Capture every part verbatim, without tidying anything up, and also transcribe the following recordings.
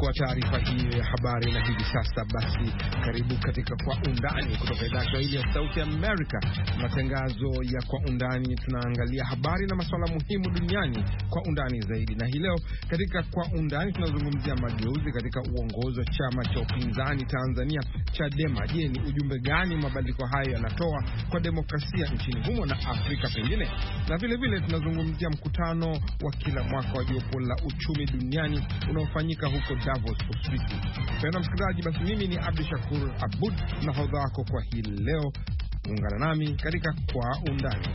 kwa taarifa hii ya habari. Na hivi sasa basi, karibu katika Kwa Undani kutoka idhaa ya Kiswahili ya Sauti ya Amerika. Matangazo ya Kwa Undani, tunaangalia habari na masuala muhimu duniani kwa undani zaidi. Na hii leo katika Kwa Undani tunazungumzia mageuzi katika uongozi wa chama cha upinzani Tanzania Chadema. Je, ni ujumbe gani mabadiliko hayo yanatoa kwa demokrasia nchini humo na Afrika pengine? Na vile vile tunazungumzia mkutano wa kila mwaka wa jopo la uchumi duniani unaofanyika huko Davos, Uswisi. Mpendwa msikilizaji, basi mimi ni Abdi Shakur Abud na hodha wako kwa hii leo. Ungana nami katika Kwa Undani.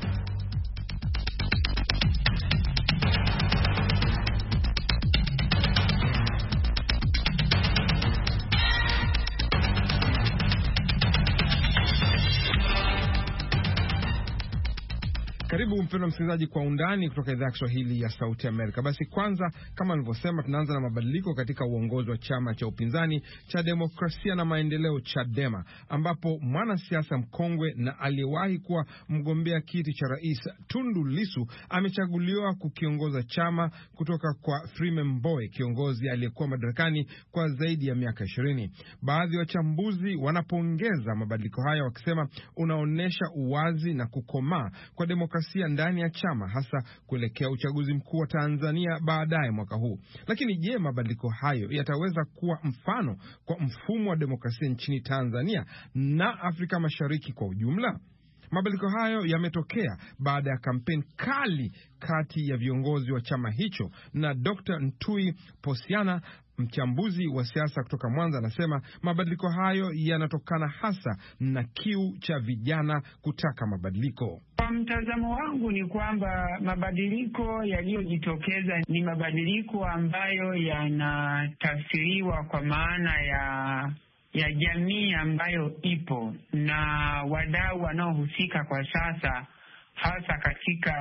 Karibu mpendwa msikilizaji Kwa Undani kutoka idhaa ya Kiswahili ya Sauti Amerika. Basi kwanza, kama nilivyosema, tunaanza na mabadiliko katika uongozi wa chama cha upinzani cha Demokrasia na Maendeleo Chadema, ambapo mwanasiasa mkongwe na aliyewahi kuwa mgombea kiti cha rais Tundu Lissu amechaguliwa kukiongoza chama kutoka kwa Freeman Mbowe, kiongozi aliyekuwa madarakani kwa zaidi ya miaka ishirini. Baadhi ya wachambuzi wanapongeza mabadiliko haya wakisema unaonesha uwazi na kukomaa kwa demokrasia ndani ya chama, hasa kuelekea uchaguzi mkuu wa Tanzania baadaye mwaka huu. Lakini je, mabadiliko hayo yataweza kuwa mfano kwa mfumo wa demokrasia nchini Tanzania na Afrika Mashariki kwa ujumla? Mabadiliko hayo yametokea baada ya kampeni kali kati ya viongozi wa chama hicho, na Doctor Ntui Posiana, mchambuzi wa siasa kutoka Mwanza, anasema mabadiliko hayo yanatokana hasa na kiu cha vijana kutaka mabadiliko. Kwa mtazamo wangu ni kwamba mabadiliko yaliyojitokeza ni mabadiliko ambayo yanatafsiriwa kwa maana ya ya jamii ambayo ipo na wadau wanaohusika kwa sasa, hasa katika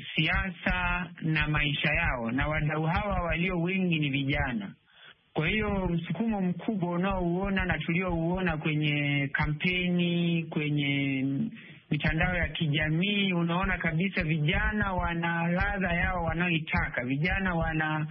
siasa na maisha yao, na wadau hawa walio wengi ni vijana. Kwa hiyo msukumo mkubwa unaouona na tuliouona kwenye kampeni, kwenye mitandao ya kijamii, unaona kabisa vijana wana ladha yao wanaoitaka. Vijana wana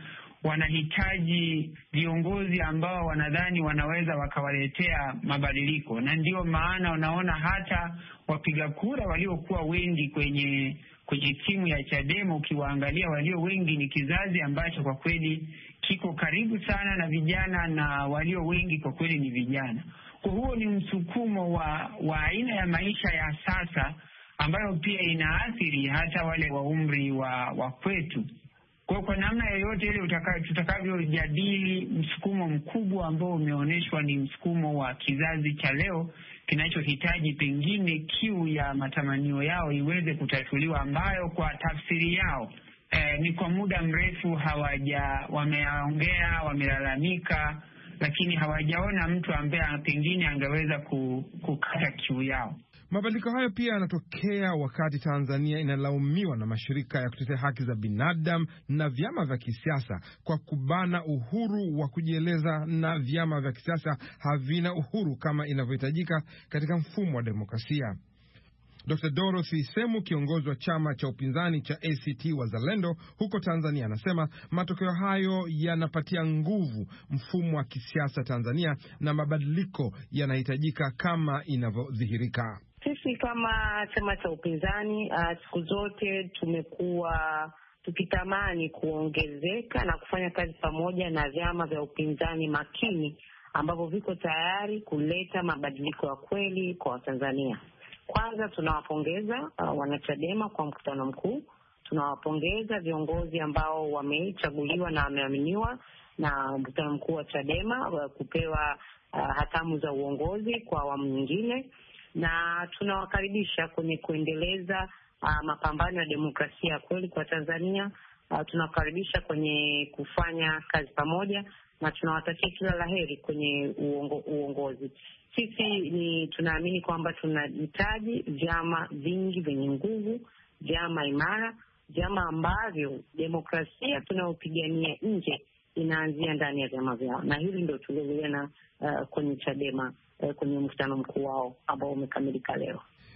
wanahitaji viongozi ambao wanadhani wanaweza wakawaletea mabadiliko, na ndio maana unaona hata wapiga kura waliokuwa wengi kwenye kwenye timu ya Chadema, ukiwaangalia walio wengi ni kizazi ambacho kwa kweli kiko karibu sana na vijana, na walio wengi kwa kweli ni vijana. Kwa huo ni msukumo wa wa aina ya maisha ya sasa ambayo pia inaathiri hata wale wa umri wa wa kwetu. Kwa kwa namna yoyote ile tutakavyojadili, msukumo mkubwa ambao umeonyeshwa ni msukumo wa kizazi cha leo kinachohitaji pengine kiu ya matamanio yao iweze kutatuliwa, ambayo kwa tafsiri yao eh, ni kwa muda mrefu hawaja wameongea, wamelalamika, lakini hawajaona mtu ambaye pengine angeweza kukata kiu yao. Mabadiliko hayo pia yanatokea wakati Tanzania inalaumiwa na mashirika ya kutetea haki za binadamu na vyama vya kisiasa kwa kubana uhuru wa kujieleza, na vyama vya kisiasa havina uhuru kama inavyohitajika katika mfumo wa demokrasia. Doctor Dorothy Semu, kiongozi wa chama cha upinzani cha A C T Wazalendo huko Tanzania, anasema matokeo hayo yanapatia nguvu mfumo wa kisiasa Tanzania na mabadiliko yanahitajika kama inavyodhihirika. Sisi kama chama cha upinzani uh, siku zote tumekuwa tukitamani kuongezeka na kufanya kazi pamoja na vyama vya upinzani makini ambavyo viko tayari kuleta mabadiliko ya kweli kwa Watanzania. Kwanza tunawapongeza uh, wanachadema kwa mkutano mkuu. Tunawapongeza viongozi ambao wamechaguliwa na wameaminiwa na mkutano mkuu wa Chadema uh, kupewa uh, hatamu za uongozi kwa awamu nyingine, na tunawakaribisha kwenye kuendeleza uh, mapambano ya demokrasia ya kweli kwa Tanzania. Uh, tunawakaribisha kwenye kufanya kazi pamoja, na tunawatakia kila laheri kwenye uongo, uongozi. Sisi ni tunaamini kwamba tunahitaji vyama vingi vyenye nguvu, vyama imara, vyama ambavyo demokrasia tunayopigania nje inaanzia ndani ya vyama vyao, na hili ndio tuliona uh, kwenye Chadema uh, kwenye mkutano mkuu wao ambao umekamilika leo.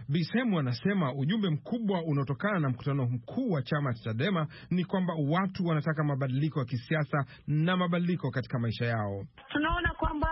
Bisemu anasema ujumbe mkubwa unaotokana na mkutano mkuu wa chama cha Chadema ni kwamba watu wanataka mabadiliko ya kisiasa na mabadiliko katika maisha yao. Tunaona kwamba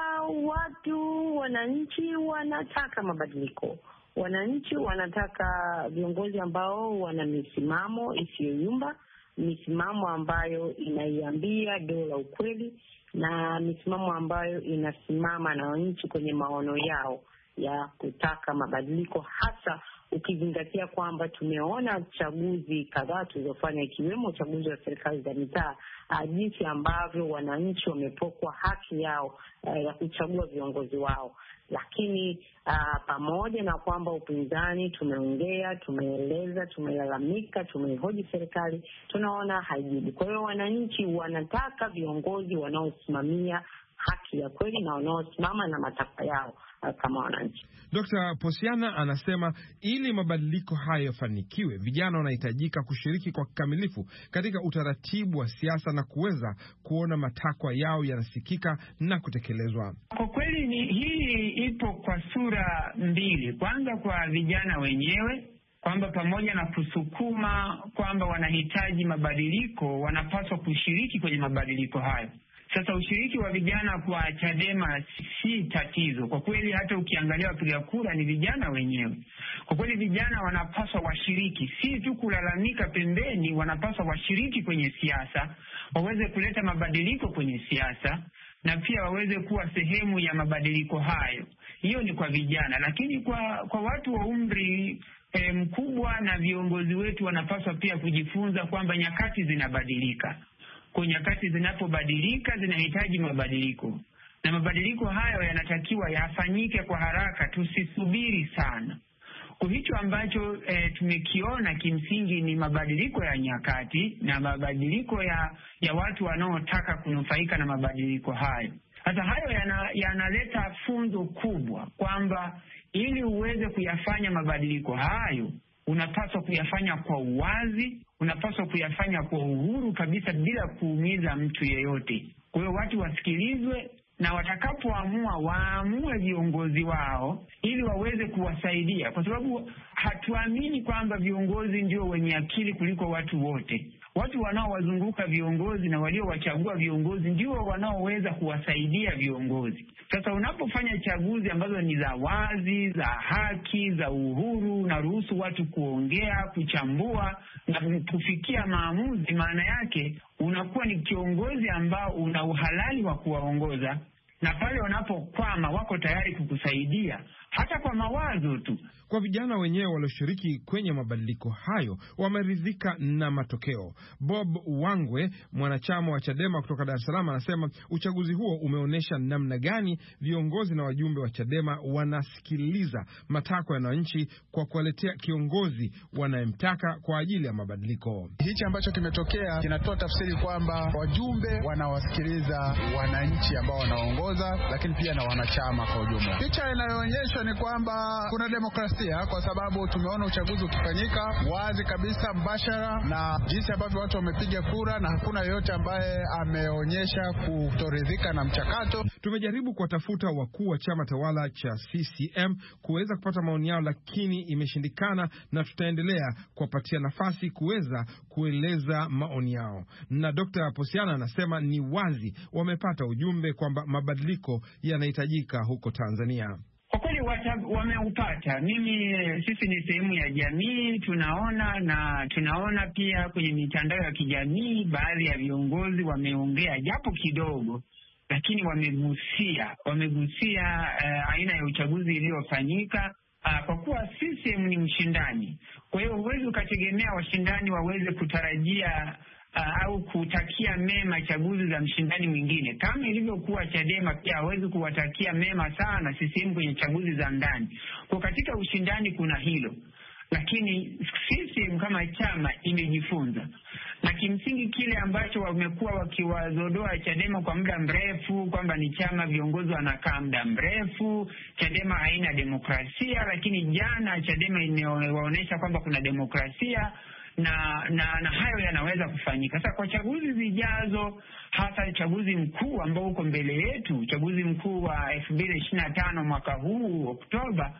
watu, wananchi wanataka mabadiliko. Wananchi wanataka viongozi ambao wana misimamo isiyoyumba, misimamo ambayo inaiambia dola ukweli, na misimamo ambayo inasimama na wananchi kwenye maono yao ya kutaka mabadiliko, hasa ukizingatia kwamba tumeona chaguzi kadhaa tulizofanya, ikiwemo uchaguzi wa serikali za mitaa, jinsi ambavyo wananchi wamepokwa haki yao uh, ya kuchagua viongozi wao. Lakini uh, pamoja na kwamba upinzani tumeongea, tumeeleza, tumelalamika, tumehoji serikali, tunaona haijibu. Kwa hiyo wananchi wanataka viongozi wanaosimamia haki ya kweli na wanaosimama na matakwa yao uh, kama wananchi. Dokta Posiana anasema ili mabadiliko hayo yafanikiwe, vijana wanahitajika kushiriki kwa kikamilifu katika utaratibu wa siasa na kuweza kuona matakwa yao yanasikika na kutekelezwa. Kwa kweli ni hii ipo kwa sura mbili. Kwanza kwa vijana wenyewe, kwamba pamoja na kusukuma kwamba wanahitaji mabadiliko, wanapaswa kushiriki kwenye mabadiliko hayo. Sasa ushiriki wa vijana kwa Chadema si tatizo. Kwa kweli hata ukiangalia wapiga kura ni vijana wenyewe. Kwa kweli vijana wanapaswa washiriki, si tu kulalamika pembeni, wanapaswa washiriki kwenye siasa, waweze kuleta mabadiliko kwenye siasa, na pia waweze kuwa sehemu ya mabadiliko hayo. Hiyo ni kwa vijana, lakini kwa kwa watu wa umri e, mkubwa na viongozi wetu wanapaswa pia kujifunza kwamba nyakati zinabadilika. Kwa nyakati zinapobadilika zinahitaji mabadiliko, na mabadiliko hayo yanatakiwa yafanyike kwa haraka, tusisubiri sana. Kwa hicho ambacho e, tumekiona kimsingi ni mabadiliko ya nyakati na mabadiliko ya ya watu wanaotaka kunufaika na mabadiliko hayo. Sasa hayo yanaleta yana funzo kubwa kwamba ili uweze kuyafanya mabadiliko hayo, unapaswa kuyafanya kwa uwazi, unapaswa kuyafanya kwa uhuru kabisa bila kuumiza mtu yeyote. Kwa hiyo watu wasikilizwe, na watakapoamua waamue viongozi wao ili waweze kuwasaidia, kwa sababu hatuamini kwamba viongozi ndio wenye akili kuliko watu wote. Watu wanaowazunguka viongozi na waliowachagua viongozi ndio wanaoweza kuwasaidia viongozi. Sasa unapofanya chaguzi ambazo ni za wazi, za haki, za uhuru, na ruhusu watu kuongea, kuchambua na kufikia maamuzi, maana yake unakuwa ni kiongozi ambao una uhalali wa kuwaongoza, na pale wanapokwama wako tayari kukusaidia hata kwa mawazo tu. Kwa vijana wenyewe walioshiriki kwenye mabadiliko hayo wameridhika na matokeo. Bob Wangwe, mwanachama wa Chadema kutoka Dar es Salaam, anasema uchaguzi huo umeonyesha namna gani viongozi na wajumbe wa Chadema wanasikiliza matakwa ya wananchi kwa kuwaletea kiongozi wanayemtaka kwa ajili ya mabadiliko. Hichi ambacho kimetokea kinatoa tafsiri kwamba wajumbe wanawasikiliza wananchi ambao wanaongoza, lakini pia na wanachama kwa ujumla. Picha inayoonyesha ni kwamba kuna demokrasia, kwa sababu tumeona uchaguzi ukifanyika wazi kabisa, mbashara, na jinsi ambavyo watu wamepiga kura, na hakuna yoyote ambaye ameonyesha kutoridhika na mchakato. Tumejaribu kuwatafuta wakuu wa chama tawala cha C C M kuweza kupata maoni yao, lakini imeshindikana, na tutaendelea kuwapatia nafasi kuweza kueleza maoni yao. Na Dokta Posiana anasema ni wazi wamepata ujumbe kwamba mabadiliko yanahitajika huko Tanzania. Kwa kweli wameupata. Mimi sisi ni sehemu ya jamii, tunaona na tunaona pia kwenye mitandao ya kijamii baadhi ya viongozi wameongea japo kidogo, lakini wamegusia wamegusia uh, aina ya uchaguzi iliyofanyika. Uh, kwa kuwa sisi ni mshindani, kwa hiyo huwezi ukategemea washindani waweze kutarajia Uh, au kutakia mema chaguzi za mshindani mwingine. Kama ilivyokuwa Chadema, pia hawezi kuwatakia mema sana C C M kwenye chaguzi za ndani. Kwa katika ushindani kuna hilo, lakini C C M kama chama imejifunza, na kimsingi kile ambacho wamekuwa wakiwazodoa Chadema kwa muda mrefu kwamba ni chama viongozi wanakaa muda mrefu, Chadema haina demokrasia, lakini jana Chadema imewaonyesha kwamba kuna demokrasia. Na, na na hayo yanaweza kufanyika. Sasa kwa chaguzi zijazo, hasa uchaguzi mkuu ambao uko mbele yetu, uchaguzi mkuu wa elfu mbili ishirini na tano mwaka huu Oktoba,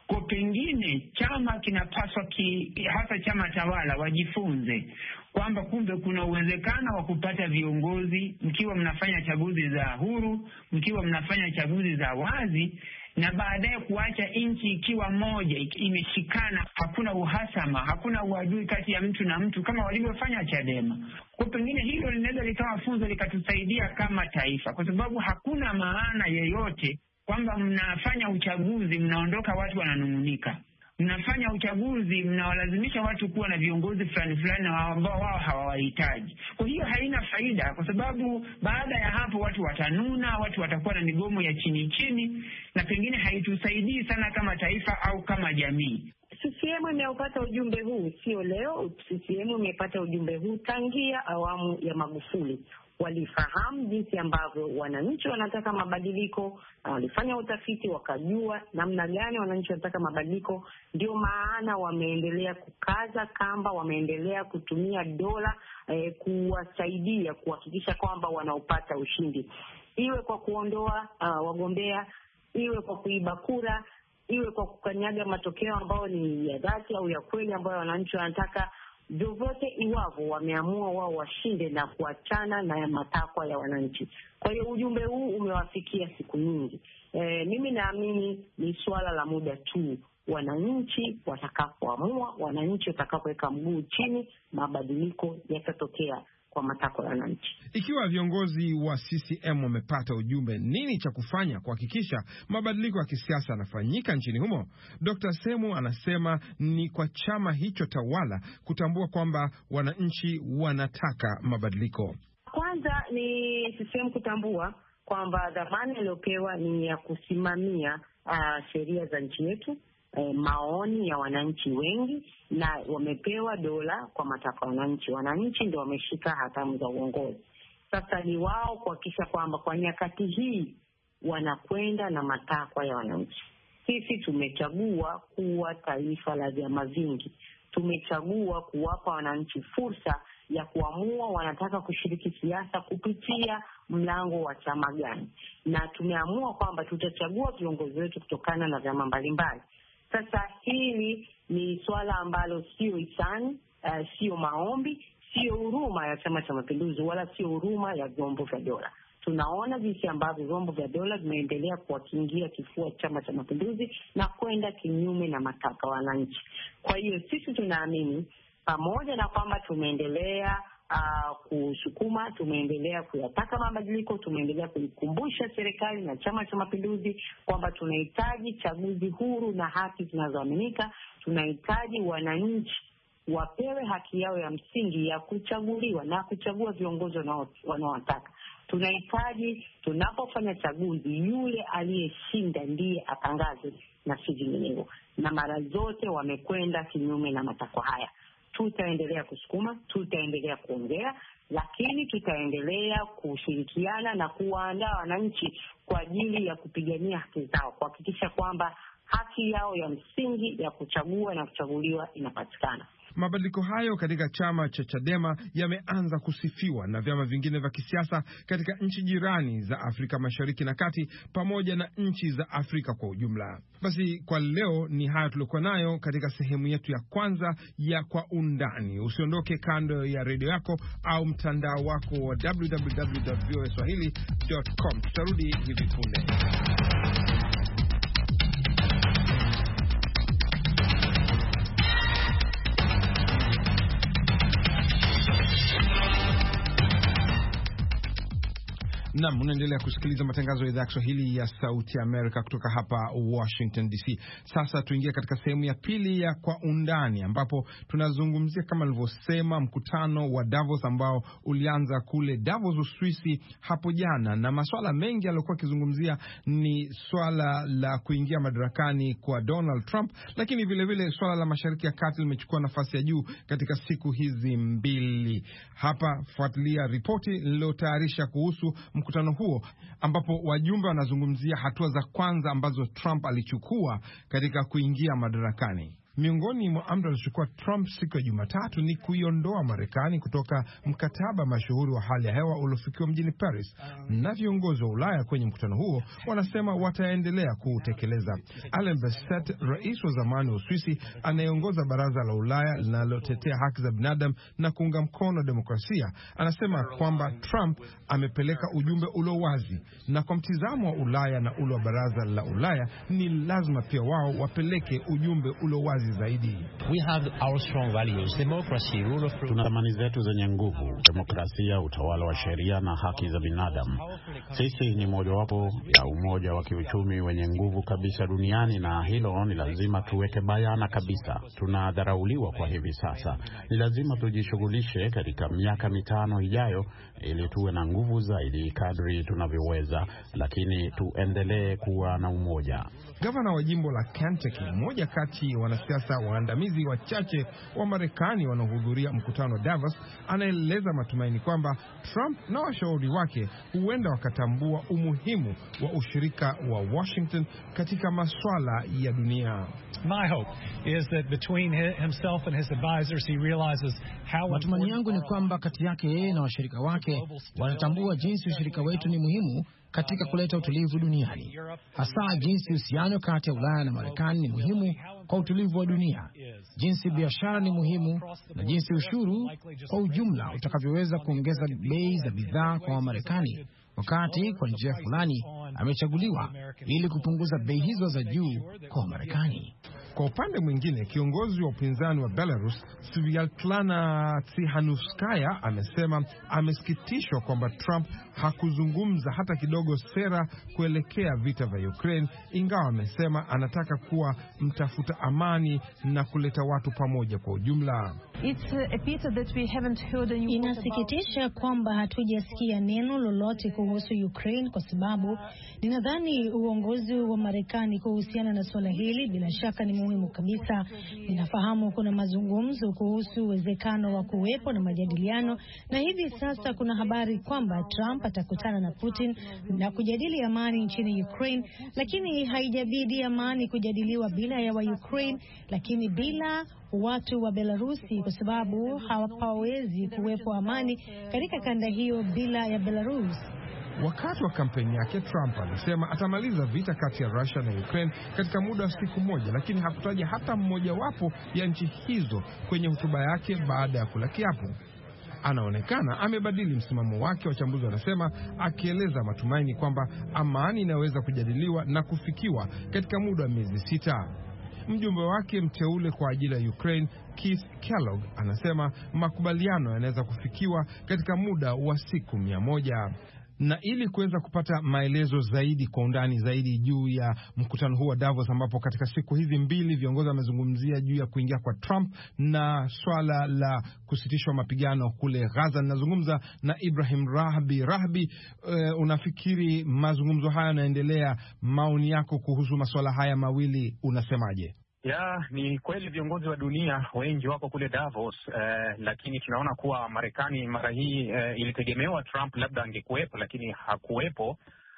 Kwa pengine chama kinapaswa ki, hasa chama tawala wajifunze kwamba kumbe kuna uwezekano wa kupata viongozi mkiwa mnafanya chaguzi za huru, mkiwa mnafanya chaguzi za wazi, na baadaye kuacha nchi ikiwa moja, imeshikana, hakuna uhasama, hakuna uadui kati ya mtu na mtu kama walivyofanya Chadema. Kwa pengine hilo linaweza likawa funzo likatusaidia kama taifa, kwa sababu hakuna maana yeyote kwamba mnafanya uchaguzi mnaondoka watu wananung'unika. Mnafanya uchaguzi mnawalazimisha watu kuwa na viongozi fulani fulani ambao wao hawawahitaji. Kwa hiyo haina faida, kwa sababu baada ya hapo watu watanuna, watu watakuwa na migomo ya chini chini, na pengine haitusaidii sana kama taifa au kama jamii. C C M imeupata ujumbe huu sio leo. C C M imepata ujumbe huu tangia awamu ya Magufuli. Walifahamu jinsi ambavyo wananchi wanataka mabadiliko, na walifanya utafiti wakajua namna gani wananchi wanataka mabadiliko. Ndio maana wameendelea kukaza kamba, wameendelea kutumia dola eh, kuwasaidia kuhakikisha kwamba wanaupata ushindi, iwe kwa kuondoa uh, wagombea, iwe kwa kuiba kura, iwe kwa kukanyaga matokeo ambayo ni ya dhati au ya kweli ambayo wananchi wanataka. Vyovyote iwavyo wameamua wao washinde na kuachana na matakwa ya wananchi. Kwa hiyo ujumbe huu umewafikia siku nyingi. E, mimi naamini ni swala la muda tu. Wananchi watakapoamua, wananchi watakapoweka mguu chini, mabadiliko yatatokea kwa matakwa ya wananchi. Ikiwa viongozi wa C C M wamepata ujumbe, nini cha kufanya kuhakikisha mabadiliko ya kisiasa yanafanyika nchini humo? Doctor Semu anasema ni kwa chama hicho tawala kutambua kwamba wananchi wanataka mabadiliko. Kwanza ni C C M kutambua kwamba dhamana iliyopewa ni ya kusimamia uh, sheria za nchi yetu, eh, maoni ya wananchi wengi, na wamepewa dola kwa matakwa ya wananchi. Wananchi ndio wameshika hatamu za uongozi. Sasa ni wao kuhakikisha kwamba kwa nyakati hii wanakwenda na matakwa ya wananchi. Sisi tumechagua kuwa taifa la vyama vingi. Tumechagua kuwapa wananchi fursa ya kuamua wanataka kushiriki siasa kupitia mlango wa chama gani, na tumeamua kwamba tutachagua viongozi wetu kutokana na vyama mbalimbali. Sasa hili ni swala ambalo sio hisani, uh, sio maombi, sio huruma ya Chama cha Mapinduzi, wala sio huruma ya vyombo vya dola. Tunaona jinsi ambavyo vyombo vya dola vimeendelea kuwakingia kifua Chama cha Mapinduzi na kwenda kinyume na matakwa ya wananchi. Kwa hiyo sisi tunaamini pamoja na kwamba tumeendelea uh, kusukuma, tumeendelea kuyataka mabadiliko, tumeendelea kuikumbusha serikali na Chama cha Mapinduzi kwamba tunahitaji chaguzi huru na haki zinazoaminika. Tunahitaji wananchi wapewe haki yao ya msingi ya kuchaguliwa na kuchagua viongozi wanaowataka. Tunahitaji tunapofanya chaguzi, yule aliyeshinda ndiye atangazwe na si vinginevyo, na mara zote wamekwenda kinyume na matakwa haya. Tutaendelea kusukuma, tutaendelea kuongea, lakini tutaendelea kushirikiana na kuwaandaa wananchi kwa ajili ya kupigania haki zao, kuhakikisha kwamba haki yao ya msingi ya kuchagua na kuchaguliwa inapatikana. Mabadiliko hayo katika chama cha Chadema yameanza kusifiwa na vyama vingine vya kisiasa katika nchi jirani za Afrika Mashariki na Kati pamoja na nchi za Afrika kwa ujumla. Basi kwa leo ni haya tulikuwa nayo katika sehemu yetu ya kwanza ya Kwa Undani. Usiondoke kando ya redio yako au mtandao wako wa w w w dot v o a swahili dot com. Tutarudi hivi punde. Naam, unaendelea kusikiliza matangazo ya idhaa ya Kiswahili ya Sauti ya Amerika kutoka hapa Washington D C. Sasa tuingie katika sehemu ya pili ya Kwa Undani, ambapo tunazungumzia kama nilivyosema mkutano wa Davos ambao ulianza kule Davos, Uswisi hapo jana, na masuala mengi yaliokuwa kizungumzia ni swala la kuingia madarakani kwa Donald Trump, lakini vile vile swala la Mashariki ya Kati limechukua nafasi ya juu katika siku hizi mbili. Hapa fuatilia ripoti niliyotayarisha kuhusu mkutano huo, ambapo wajumbe wanazungumzia hatua za kwanza ambazo Trump alichukua katika kuingia madarakani. Miongoni mwa amri alichukua Trump siku ya Jumatatu ni kuiondoa Marekani kutoka mkataba mashuhuri wa hali ya hewa uliofikiwa mjini Paris, na viongozi wa Ulaya kwenye mkutano huo wanasema wataendelea kuutekeleza. Alain Berset, rais wa zamani wa Uswisi anayeongoza baraza la Ulaya linalotetea haki za binadamu na kuunga mkono demokrasia, anasema kwamba Trump amepeleka ujumbe ulio wazi, na kwa mtizamo wa Ulaya na ule wa baraza la Ulaya ni lazima pia wao wapeleke ujumbe ulio wazi zaidi. We have our strong values, democracy, rule of law. Tuna thamani zetu zenye nguvu: demokrasia, utawala wa sheria na haki za binadamu. Sisi ni mojawapo ya umoja wa kiuchumi wenye nguvu kabisa duniani, na hilo ni lazima tuweke bayana kabisa. Tunadharauliwa kwa hivi sasa. Ni lazima tujishughulishe katika miaka mitano ijayo ili tuwe na nguvu zaidi kadri tunavyoweza, lakini tuendelee kuwa na umoja. Gavana wa jimbo la Kentucky, mmoja kati ya wanasiasa waandamizi wachache wa Marekani wanaohudhuria mkutano wa Davos, anaeleza matumaini kwamba Trump na washauri wake huenda wakatambua umuhimu wa ushirika wa Washington katika masuala ya dunia. My hope is that between himself and his advisors he realizes how. Matumaini yangu ni kwamba kati yake yeye na washirika wake wanatambua jinsi ushirika wetu ni muhimu katika kuleta utulivu duniani, hasa jinsi uhusiano kati ya Ulaya na Marekani ni muhimu kwa utulivu wa dunia, jinsi biashara ni muhimu, na jinsi ushuru kwa ujumla utakavyoweza kuongeza bei za bidhaa kwa Wamarekani, wakati kwa njia fulani amechaguliwa ili kupunguza bei hizo za juu kwa Wamarekani. Kwa upande mwingine, kiongozi wa upinzani wa Belarus, Sviatlana Tsikhanouskaya, amesema amesikitishwa kwamba Trump hakuzungumza hata kidogo sera kuelekea vita vya Ukraine, ingawa amesema anataka kuwa mtafuta amani na kuleta watu pamoja kwa ujumla. Inasikitisha kwamba hatujasikia neno lolote kuhusu Ukraine, kwa sababu ninadhani uongozi wa Marekani kuhusiana na swala hili bila shaka ni muhimu kabisa. Ninafahamu kuna mazungumzo kuhusu uwezekano wa kuwepo na majadiliano, na hivi sasa kuna habari kwamba Trump atakutana na Putin na kujadili amani nchini Ukraine, lakini haijabidi amani kujadiliwa bila ya wa Ukraine, lakini bila watu wa Belarusi, kwa sababu hawapawezi kuwepo amani katika kanda hiyo bila ya Belarus. Wakati wa kampeni yake, Trump alisema atamaliza vita kati ya Russia na Ukraine katika muda wa siku moja, lakini hakutaja hata mmoja wapo ya nchi hizo kwenye hotuba yake baada ya kula kiapo. Anaonekana amebadili msimamo wake, wachambuzi wanasema, akieleza matumaini kwamba amani inaweza kujadiliwa na kufikiwa katika muda wa miezi sita. Mjumbe wake mteule kwa ajili ya Ukraine, Keith Kellogg, anasema makubaliano yanaweza kufikiwa katika muda wa siku mia moja. Na ili kuweza kupata maelezo zaidi kwa undani zaidi juu ya mkutano huu wa Davos, ambapo katika siku hizi mbili viongozi wamezungumzia juu ya kuingia kwa Trump na swala la kusitishwa mapigano kule Gaza, ninazungumza na Ibrahim Rahbi. Rahbi, uh, unafikiri mazungumzo haya yanaendelea? Maoni yako kuhusu masuala haya mawili unasemaje? Ya, ni kweli viongozi wa dunia wengi wako kule Davos, eh, lakini tunaona kuwa Marekani mara hii eh, ilitegemewa Trump labda angekuwepo, lakini hakuwepo.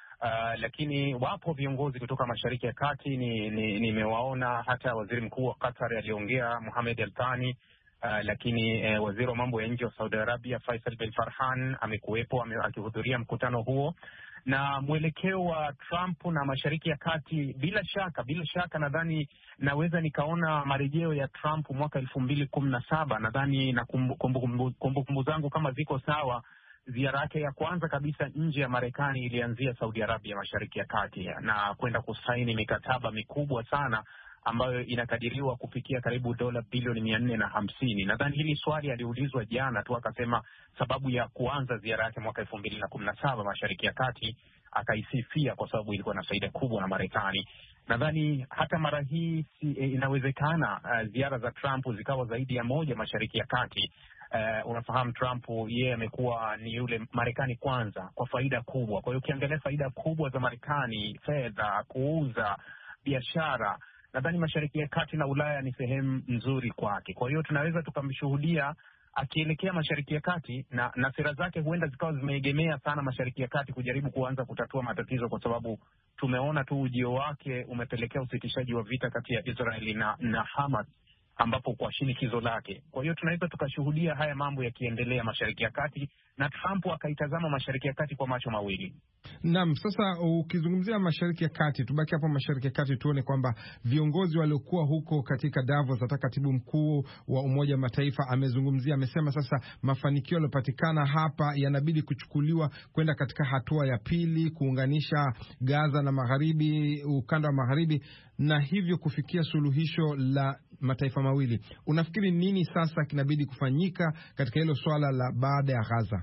Uh, lakini wapo viongozi kutoka Mashariki ya Kati, nimewaona ni, ni hata waziri mkuu wa Qatar aliongea, Mohamed Al-Thani. Uh, lakini eh, waziri wa mambo ya nje wa Saudi Arabia Faisal bin Farhan amekuwepo akihudhuria mkutano huo. Na mwelekeo wa Trump na Mashariki ya Kati, bila shaka bila shaka nadhani naweza nikaona marejeo ya Trump mwaka elfu mbili kumi na saba. Nadhani na kumbukumbu kumbu, kumbu, kumbu zangu kama ziko sawa, ziara yake ya kwanza kabisa nje ya Marekani ilianzia Saudi Arabia, Mashariki ya Kati, na kwenda kusaini mikataba mikubwa sana ambayo inakadiriwa kufikia karibu dola bilioni mia nne na hamsini. Nadhani hili swali aliulizwa jana tu, akasema sababu ya kuanza ziara yake mwaka elfu mbili na kumi na saba Mashariki ya Kati akaisifia kwa sababu ilikuwa na faida kubwa na Marekani. Nadhani hata mara hii si, e, inawezekana uh, ziara za Trump zikawa zaidi ya moja Mashariki ya Kati. Uh, unafahamu Trump yeye amekuwa ni yule Marekani kwanza kwa faida kubwa. Kwa hiyo ukiangalia faida kubwa za Marekani, fedha, kuuza, biashara, nadhani Mashariki ya Kati na Ulaya ni sehemu nzuri kwake. Kwa hiyo tunaweza tukamshuhudia akielekea Mashariki ya Kati, na, na sera zake huenda zikawa zimeegemea sana Mashariki ya Kati kujaribu kuanza kutatua matatizo, kwa sababu tumeona tu ujio wake umepelekea usitishaji wa vita kati ya Israeli na, na Hamas, ambapo kwa shinikizo lake. Kwa hiyo tunaweza tukashuhudia haya mambo yakiendelea Mashariki ya Kati, na Trump akaitazama Mashariki ya Kati kwa macho mawili. Naam, sasa ukizungumzia Mashariki ya Kati, tubaki hapo Mashariki ya Kati, tuone kwamba viongozi waliokuwa huko katika Davos, hata katibu mkuu wa Umoja wa Mataifa amezungumzia, amesema sasa mafanikio yaliyopatikana hapa yanabidi kuchukuliwa kwenda katika hatua ya pili, kuunganisha Gaza na Magharibi, ukanda wa Magharibi, na hivyo kufikia suluhisho la mataifa mawili. Unafikiri nini sasa kinabidi kufanyika katika hilo swala la baada ya Gaza?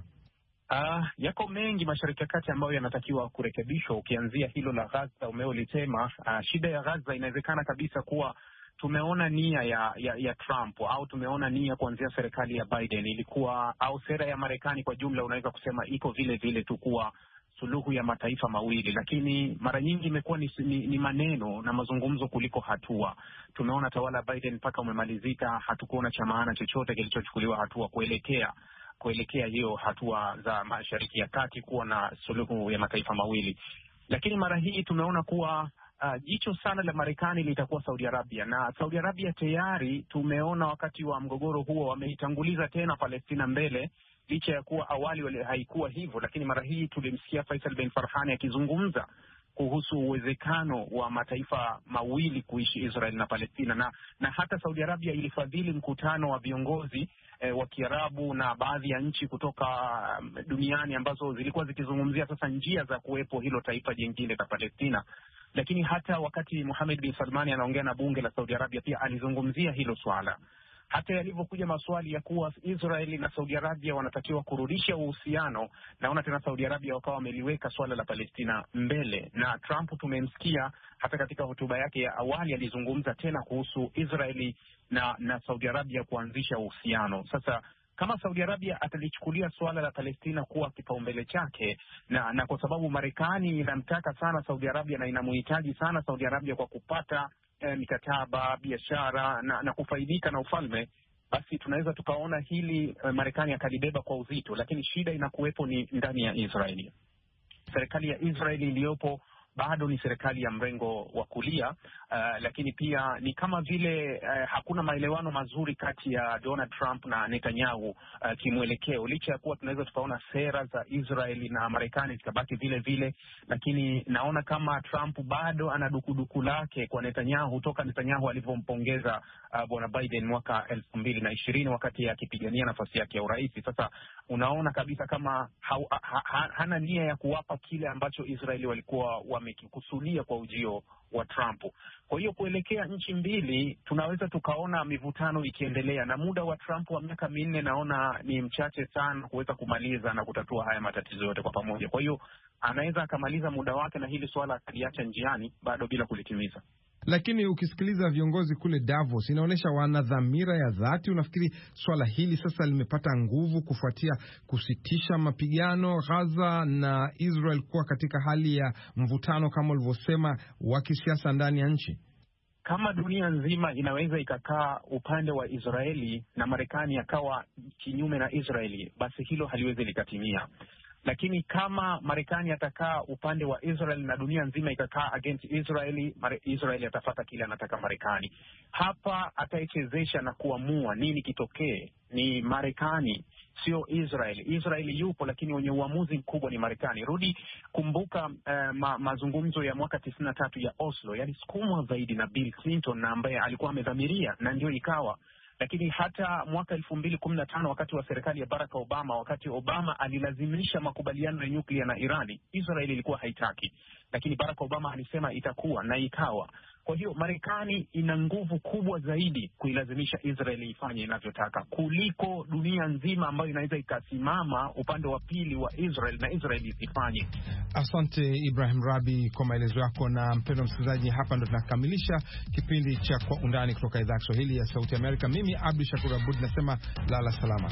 Uh, yako mengi Mashariki ya Kati ambayo yanatakiwa kurekebishwa. Ukianzia hilo la Gaza umeolitema, uh, shida ya Gaza inawezekana kabisa kuwa tumeona nia ya, ya ya Trump au tumeona nia kuanzia serikali ya Biden ilikuwa, au sera ya Marekani kwa jumla unaweza kusema iko vile vile tu kuwa suluhu ya mataifa mawili, lakini mara nyingi imekuwa ni, ni, ni maneno na mazungumzo kuliko hatua. Tumeona tawala Biden mpaka umemalizika, hatukuona cha maana chochote kilichochukuliwa hatua kuelekea kuelekea hiyo hatua za Mashariki ya Kati kuwa na suluhu ya mataifa mawili. Lakini mara hii tumeona kuwa uh, jicho sana la Marekani litakuwa Saudi Arabia, na Saudi Arabia tayari tumeona wakati wa mgogoro huo wameitanguliza tena Palestina mbele, licha ya kuwa awali wale haikuwa hivyo. Lakini mara hii tulimsikia Faisal bin Farhan akizungumza kuhusu uwezekano wa mataifa mawili kuishi, Israel na Palestina, na na hata Saudi Arabia ilifadhili mkutano wa viongozi eh, wa Kiarabu na baadhi ya nchi kutoka um, duniani ambazo zilikuwa zikizungumzia sasa njia za kuwepo hilo taifa jingine la Palestina. Lakini hata wakati Mohammed bin Salman anaongea na bunge la Saudi Arabia pia alizungumzia hilo swala. Hata yalivyokuja maswali ya kuwa Israeli na Saudi Arabia wanatakiwa kurudisha uhusiano, naona tena Saudi Arabia wakawa wameliweka swala la Palestina mbele, na Trump tumemsikia hata katika hotuba yake ya awali alizungumza tena kuhusu Israeli na na Saudi Arabia kuanzisha uhusiano. Sasa kama Saudi Arabia atalichukulia suala la Palestina kuwa kipaumbele chake, na na kwa sababu Marekani inamtaka sana Saudi Arabia na inamuhitaji sana Saudi Arabia kwa kupata eh, mikataba, biashara na, na kufaidika na ufalme, basi tunaweza tukaona hili eh, Marekani akalibeba kwa uzito. Lakini shida inakuwepo ni ndani ya Israeli. Serikali ya Israeli iliyopo bado ni serikali ya mrengo wa kulia, uh, lakini pia ni kama vile uh, hakuna maelewano mazuri kati ya Donald Trump na Netanyahu uh, kimwelekeo, licha ya kuwa tunaweza tukaona sera za Israeli na Marekani zikabaki vile vile. Lakini naona kama Trump bado ana dukuduku lake kwa Netanyahu toka Netanyahu alivyompongeza uh, bwana Biden mwaka elfu mbili na ishirini wakati akipigania nafasi yake ya urais. Sasa unaona kabisa kama ha, ha, ha, hana nia ya kuwapa kile ambacho Israeli walikuwa wamekikusudia kwa ujio wa Trump. Kwa hiyo kuelekea nchi mbili tunaweza tukaona mivutano ikiendelea, na muda wa Trump wa miaka minne naona ni mchache sana kuweza kumaliza na kutatua haya matatizo yote kwa pamoja. Kwa hiyo anaweza akamaliza muda wake na hili swala akaliacha njiani bado bila kulitimiza. Lakini ukisikiliza viongozi kule Davos inaonyesha wana dhamira ya dhati. Unafikiri swala hili sasa limepata nguvu kufuatia kusitisha mapigano Gaza na Israel kuwa katika hali ya mvutano kama ulivyosema wa kisiasa ndani ya nchi? Kama dunia nzima inaweza ikakaa upande wa Israeli na Marekani akawa kinyume na Israeli, basi hilo haliwezi likatimia. Lakini kama Marekani atakaa upande wa Israel na dunia nzima ikakaa against Israeli, Israeli atafata kile anataka Marekani. Hapa ataichezesha na kuamua nini kitokee ni Marekani, sio Israeli. Israeli yupo, lakini wenye uamuzi mkubwa ni Marekani. Rudi kumbuka uh, ma, mazungumzo ya mwaka tisini na tatu ya Oslo, yani sukumwa zaidi na Bill Clinton na ambaye alikuwa amedhamiria na ndio ikawa. Lakini hata mwaka elfu mbili kumi na tano wakati wa serikali ya Barack Obama, wakati Obama alilazimisha makubaliano ya nyuklia na Irani, Israeli ilikuwa haitaki, lakini Barack Obama alisema itakuwa na ikawa. Kwa hiyo Marekani ina nguvu kubwa zaidi kuilazimisha Israeli ifanye inavyotaka kuliko dunia nzima ambayo inaweza ikasimama upande wa pili wa Israel na Israeli isifanye. Asante Ibrahim Rabi kwa maelezo yako. Na mpendwa msikilizaji, hapa ndo tunakamilisha kipindi cha Kwa Undani kutoka idhaa ya Kiswahili ya Sauti ya Amerika. Mimi Abdi Shakur Abud nasema lala salama.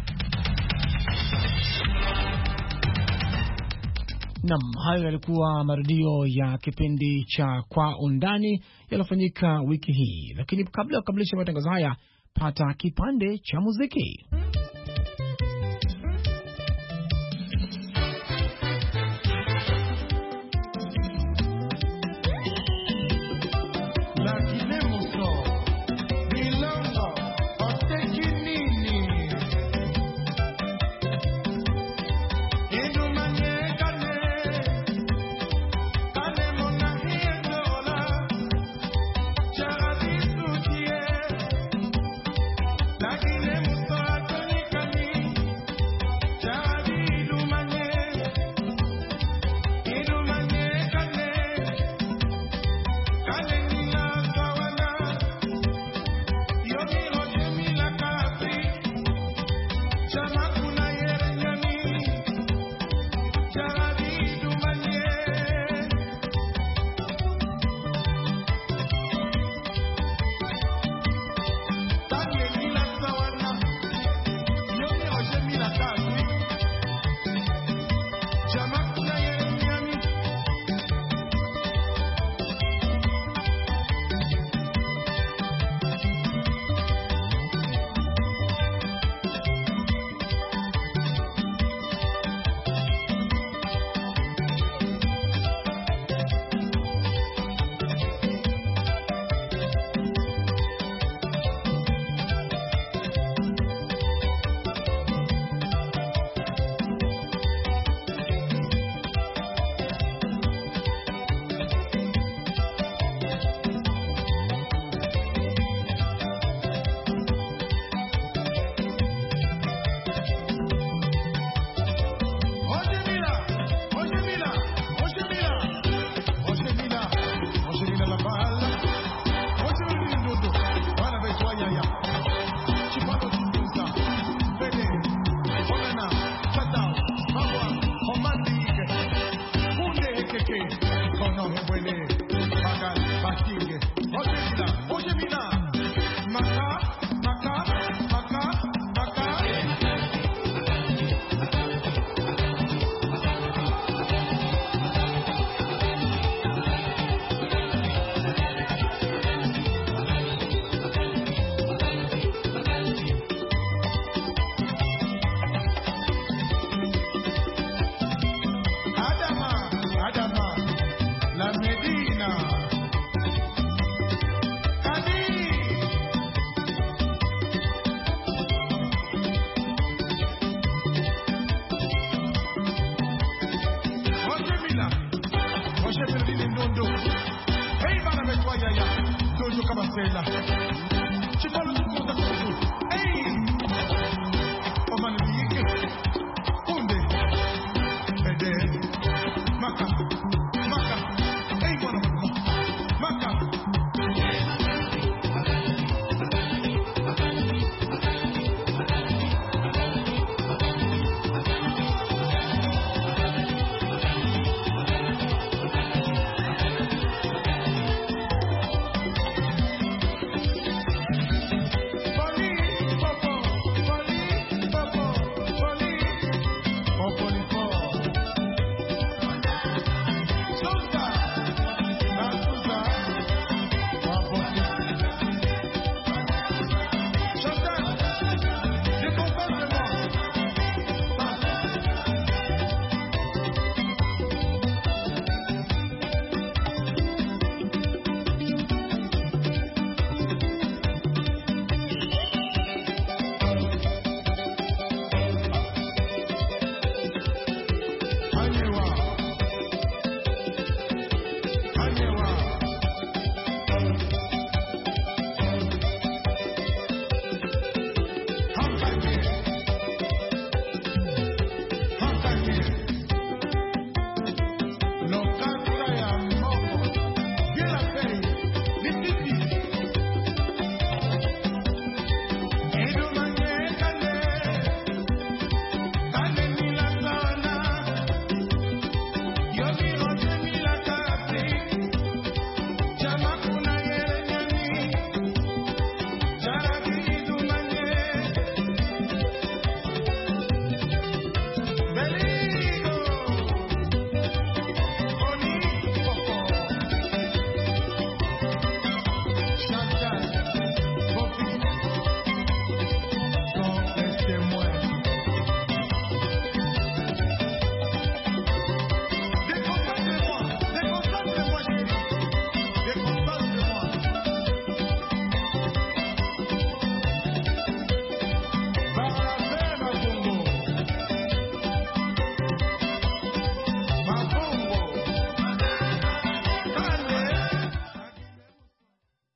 Nam, hayo yalikuwa marudio ya kipindi cha Kwa Undani yalofanyika wiki hii. Lakini kabla ya kukamilisha matangazo haya, pata kipande cha muziki. kabasela chipalo